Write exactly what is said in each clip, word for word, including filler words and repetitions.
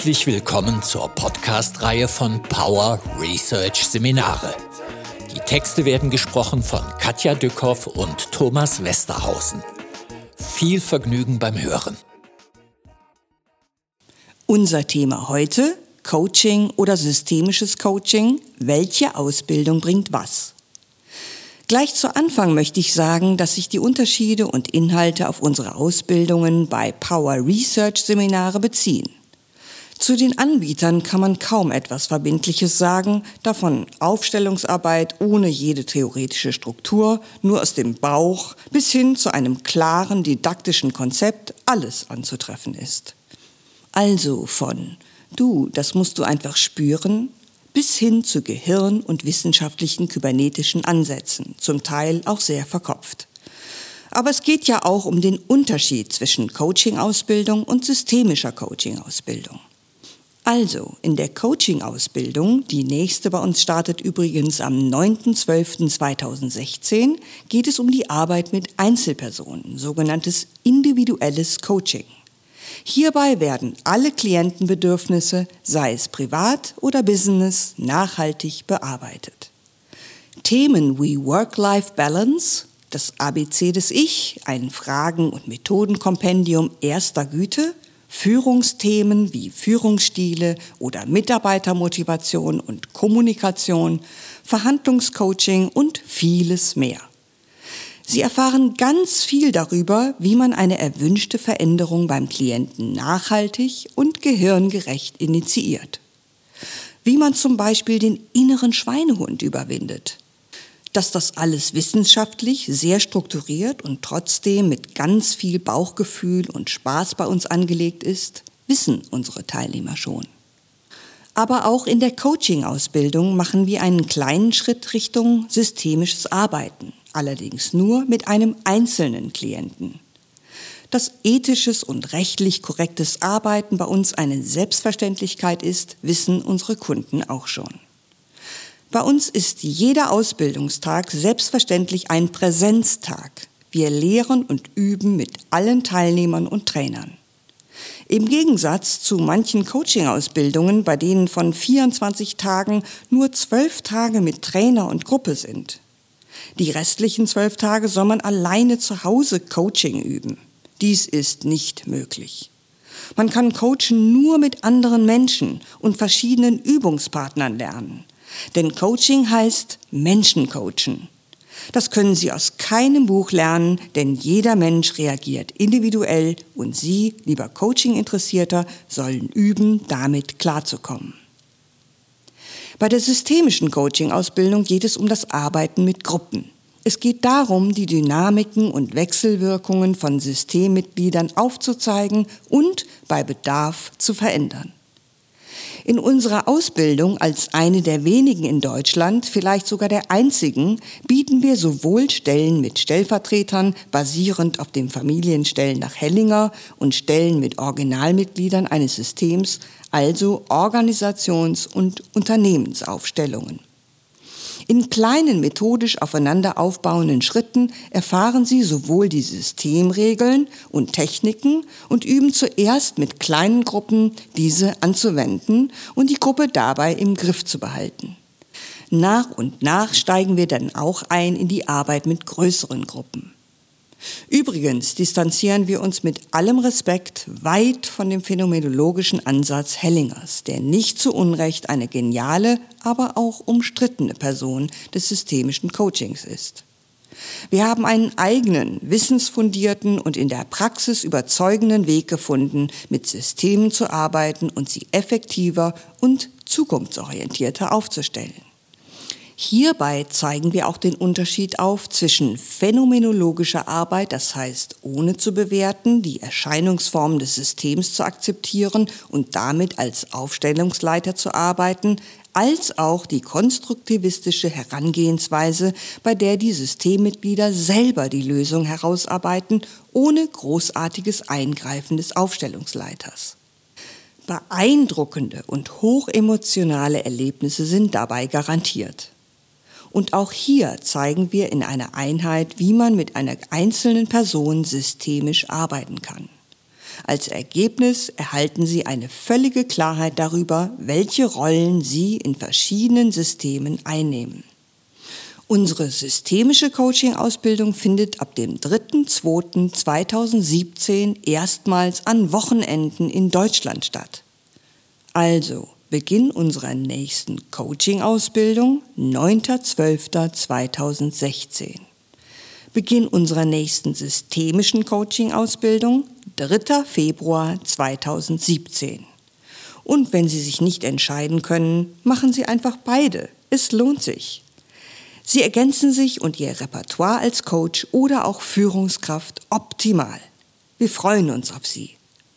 Herzlich willkommen zur Podcast-Reihe von Power Research Seminare. Die Texte werden gesprochen von Katja Dückhoff und Thomas Westerhausen. Viel Vergnügen beim Hören. Unser Thema heute: Coaching oder systemisches Coaching. Welche Ausbildung bringt was? Gleich zu Anfang möchte ich sagen, dass sich die Unterschiede und Inhalte auf unsere Ausbildungen bei Power Research Seminare beziehen. Zu den Anbietern kann man kaum etwas Verbindliches sagen, da von Aufstellungsarbeit ohne jede theoretische Struktur, nur aus dem Bauch, bis hin zu einem klaren didaktischen Konzept alles anzutreffen ist. Also von du, das musst du einfach spüren, bis hin zu Gehirn- und wissenschaftlichen kybernetischen Ansätzen, zum Teil auch sehr verkopft. Aber es geht ja auch um den Unterschied zwischen Coaching-Ausbildung und systemischer Coaching-Ausbildung. Also, in der Coaching-Ausbildung, die nächste bei uns startet übrigens am neunten zwölften zweitausendsechzehn, geht es um die Arbeit mit Einzelpersonen, sogenanntes individuelles Coaching. Hierbei werden alle Klientenbedürfnisse, sei es privat oder Business, nachhaltig bearbeitet. Themen wie Work-Life-Balance, das A B C des Ich, ein Fragen- und Methodenkompendium erster Güte, Führungsthemen wie Führungsstile oder Mitarbeitermotivation und Kommunikation, Verhandlungscoaching und vieles mehr. Sie erfahren ganz viel darüber, wie man eine erwünschte Veränderung beim Klienten nachhaltig und gehirngerecht initiiert. Wie man zum Beispiel den inneren Schweinehund überwindet. Dass das alles wissenschaftlich, sehr strukturiert und trotzdem mit ganz viel Bauchgefühl und Spaß bei uns angelegt ist, wissen unsere Teilnehmer schon. Aber auch in der Coaching-Ausbildung machen wir einen kleinen Schritt Richtung systemisches Arbeiten, allerdings nur mit einem einzelnen Klienten. Dass ethisches und rechtlich korrektes Arbeiten bei uns eine Selbstverständlichkeit ist, wissen unsere Kunden auch schon. Bei uns ist jeder Ausbildungstag selbstverständlich ein Präsenztag. Wir lehren und üben mit allen Teilnehmern und Trainern. Im Gegensatz zu manchen Coaching-Ausbildungen, bei denen von vierundzwanzig Tagen nur zwölf Tage mit Trainer und Gruppe sind. Die restlichen zwölf Tage soll man alleine zu Hause Coaching üben. Dies ist nicht möglich. Man kann Coachen nur mit anderen Menschen und verschiedenen Übungspartnern lernen. Denn Coaching heißt Menschen coachen. Das können Sie aus keinem Buch lernen, denn jeder Mensch reagiert individuell und Sie, lieber Coaching-Interessierter, sollen üben, damit klarzukommen. Bei der systemischen Coaching-Ausbildung geht es um das Arbeiten mit Gruppen. Es geht darum, die Dynamiken und Wechselwirkungen von Systemmitgliedern aufzuzeigen und bei Bedarf zu verändern. In unserer Ausbildung als eine der wenigen in Deutschland, vielleicht sogar der einzigen, bieten wir sowohl Stellen mit Stellvertretern basierend auf dem Familienstellen nach Hellinger und Stellen mit Originalmitgliedern eines Systems, also Organisations- und Unternehmensaufstellungen. In kleinen, methodisch aufeinander aufbauenden Schritten erfahren Sie sowohl die Systemregeln und Techniken und üben zuerst mit kleinen Gruppen, diese anzuwenden und die Gruppe dabei im Griff zu behalten. Nach und nach steigen wir dann auch ein in die Arbeit mit größeren Gruppen. Übrigens distanzieren wir uns mit allem Respekt weit von dem phänomenologischen Ansatz Hellingers, der nicht zu Unrecht eine geniale, aber auch umstrittene Person des systemischen Coachings ist. Wir haben einen eigenen, wissensfundierten und in der Praxis überzeugenden Weg gefunden, mit Systemen zu arbeiten und sie effektiver und zukunftsorientierter aufzustellen. Hierbei zeigen wir auch den Unterschied auf zwischen phänomenologischer Arbeit, das heißt ohne zu bewerten, die Erscheinungsformen des Systems zu akzeptieren und damit als Aufstellungsleiter zu arbeiten, als auch die konstruktivistische Herangehensweise, bei der die Systemmitglieder selber die Lösung herausarbeiten, ohne großartiges Eingreifen des Aufstellungsleiters. Beeindruckende und hochemotionale Erlebnisse sind dabei garantiert. Und auch hier zeigen wir in einer Einheit, wie man mit einer einzelnen Person systemisch arbeiten kann. Als Ergebnis erhalten Sie eine völlige Klarheit darüber, welche Rollen Sie in verschiedenen Systemen einnehmen. Unsere systemische Coaching-Ausbildung findet ab dem dritter zweiter zweitausendsiebzehn erstmals an Wochenenden in Deutschland statt. Also, Beginn unserer nächsten Coaching-Ausbildung neunter zwölfter zweitausendsechzehn. Beginn unserer nächsten systemischen Coaching-Ausbildung dritter Februar zweitausendsiebzehn. Und wenn Sie sich nicht entscheiden können, machen Sie einfach beide. Es lohnt sich. Sie ergänzen sich und Ihr Repertoire als Coach oder auch Führungskraft optimal. Wir freuen uns auf Sie.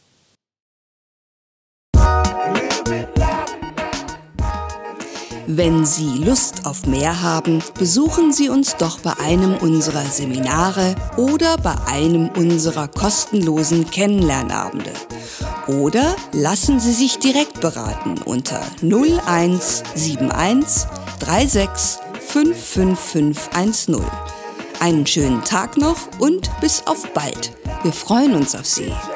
Wenn Sie Lust auf mehr haben, besuchen Sie uns doch bei einem unserer Seminare oder bei einem unserer kostenlosen Kennenlernabende. Oder lassen Sie sich direkt beraten unter null eins sieben eins drei sechs fünf fünf fünf eins null. Einen schönen Tag noch und bis auf bald. Wir freuen uns auf Sie.